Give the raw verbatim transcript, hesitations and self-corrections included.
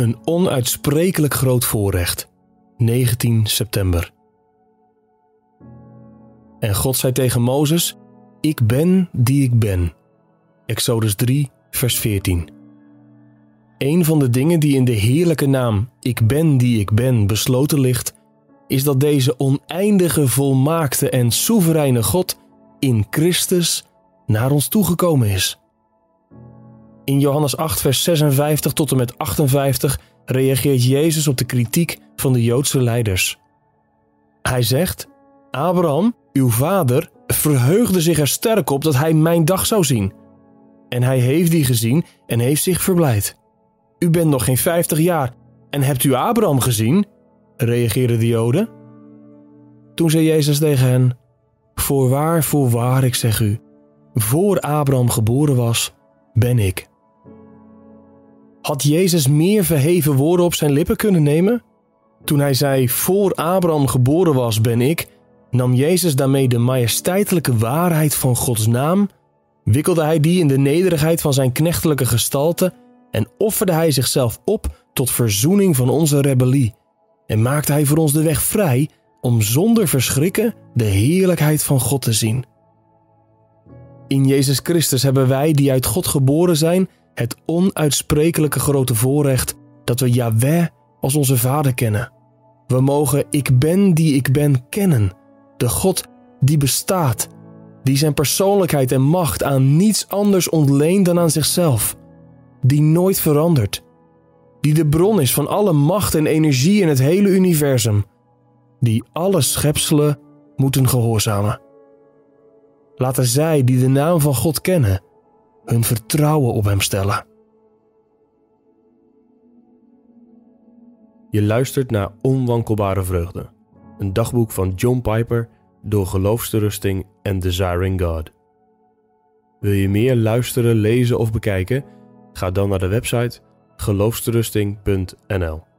Een onuitsprekelijk groot voorrecht. negentien september. En God zei tegen Mozes: Ik ben die ik ben. Exodus drie, vers veertien. Een van de dingen die in de heerlijke naam Ik ben die ik ben besloten ligt, is dat deze oneindige, volmaakte en soevereine God in Christus naar ons toegekomen is. In Johannes acht, vers zesenvijftig tot en met achtenvijftig reageert Jezus op de kritiek van de Joodse leiders. Hij zegt: Abraham, uw vader, verheugde zich er sterk op dat hij mijn dag zou zien. En hij heeft die gezien en heeft zich verblijd. U bent nog geen vijftig jaar en hebt u Abraham gezien? Reageerden de Joden. Toen zei Jezus tegen hen: Voorwaar, voorwaar, ik zeg u, voor Abraham geboren was, ben ik. Had Jezus meer verheven woorden op zijn lippen kunnen nemen? Toen hij zei: Voor Abraham geboren was, ben ik, nam Jezus daarmee de majesteitelijke waarheid van Gods naam, wikkelde hij die in de nederigheid van zijn knechtelijke gestalte en offerde hij zichzelf op tot verzoening van onze rebellie en maakte hij voor ons de weg vrij om zonder verschrikken de heerlijkheid van God te zien. In Jezus Christus hebben wij die uit God geboren zijn het onuitsprekelijke grote voorrecht dat we Jahweh als onze Vader kennen. We mogen Ik ben die ik ben kennen, de God die bestaat, die zijn persoonlijkheid en macht aan niets anders ontleent dan aan zichzelf, die nooit verandert, die de bron is van alle macht en energie in het hele universum, die alle schepselen moeten gehoorzamen. Laten zij die de naam van God kennen, hun vertrouwen op hem stellen. Je luistert naar Onwankelbare Vreugde, een dagboek van John Piper door Geloofsterusting en Desiring God. Wil je meer luisteren, lezen of bekijken? Ga dan naar de website geloofsterusting punt n l.